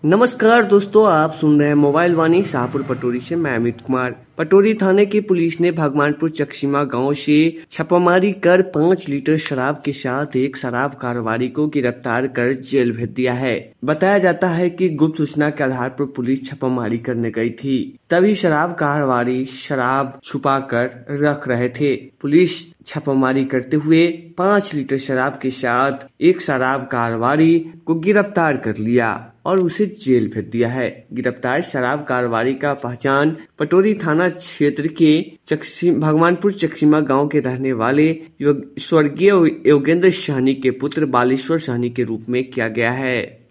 नमस्कार दोस्तों, आप सुन रहे हैं मोबाइल वाणी शाहपुर पटोरी से। मैं अमित कुमार। पटोरी थाने की पुलिस ने भगवानपुर चकसीमा गांव से छापामारी कर 5 लीटर शराब के साथ एक शराब कारोबारी को गिरफ्तार कर जेल भेज दिया है। बताया जाता है कि गुप्त सूचना के आधार पर पुलिस छापामारी करने गई थी, तभी शराब कारोबारी शराब छुपा कर रख रहे थे। पुलिस छापामारी करते हुए 5 लीटर शराब के साथ एक शराब कारोबारी को गिरफ्तार कर लिया और उसे जेल भेज दिया है। गिरफ्तार शराब कारोबारी का पहचान पटोरी थाना क्षेत्र के भगवानपुर चकसीमा गांव के रहने वाले स्वर्गीय योगेंद्र सहनी के पुत्र बालेश्वर सहनी के रूप में किया गया है।